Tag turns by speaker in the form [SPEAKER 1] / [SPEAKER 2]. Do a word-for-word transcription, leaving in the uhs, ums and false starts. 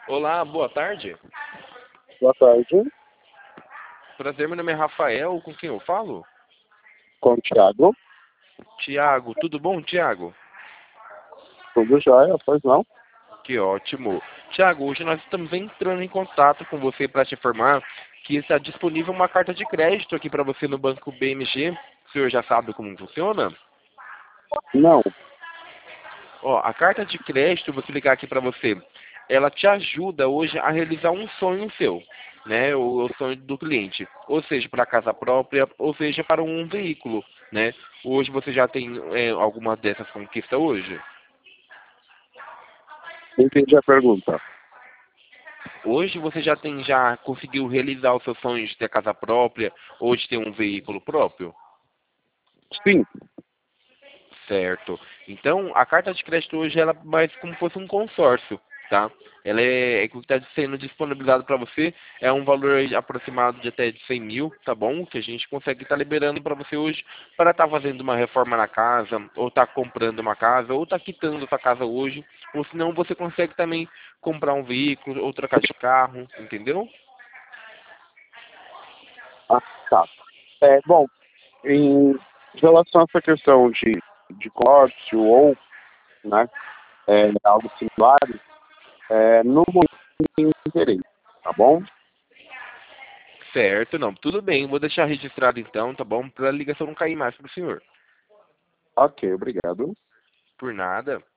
[SPEAKER 1] Olá, boa tarde.
[SPEAKER 2] Boa tarde,
[SPEAKER 1] Prazer, meu nome é Rafael, com quem eu falo?
[SPEAKER 2] com o Thiago.
[SPEAKER 1] Tiago, tudo bom, Tiago?
[SPEAKER 2] Tudo jóia, pois não?
[SPEAKER 1] Que ótimo. Tiago, hoje nós estamos entrando em contato com você para te informar que está disponível uma carta de crédito aqui para você no Banco B M G. O senhor já sabe como funciona?
[SPEAKER 2] Não,
[SPEAKER 1] Ó, a carta de crédito, vou explicar aqui para você, ela te ajuda hoje a realizar um sonho seu, né? O, o sonho do cliente, ou seja, para casa própria, ou seja, para um veículo, né? Hoje você já tem é, alguma dessas conquistas hoje?
[SPEAKER 2] entendi a pergunta.
[SPEAKER 1] Hoje você já tem, já conseguiu realizar os seus sonhos de ter casa própria, ou de ter um veículo próprio?
[SPEAKER 2] Sim,
[SPEAKER 1] Certo. Então, a carta de crédito hoje ela é mais como se fosse um consórcio, tá? Ela é, é o que está sendo disponibilizado para você, é um valor aí aproximado de até de cem mil, tá bom? Que a gente consegue estar liberando para você hoje para estar fazendo uma reforma na casa, ou estar comprando uma casa, ou estar quitando sua casa hoje, ou senão você consegue também comprar um veículo, ou trocar de carro, entendeu?
[SPEAKER 2] ah, tá. É, bom, em relação a essa questão de, de consórcio ou, né, é, algo similar, é, no momento não tenho interesse, tá bom?
[SPEAKER 1] Certo, não, tudo bem, vou deixar registrado então, tá bom? Para a ligação não cair mais pro senhor.
[SPEAKER 2] Ok, obrigado.
[SPEAKER 1] Por nada.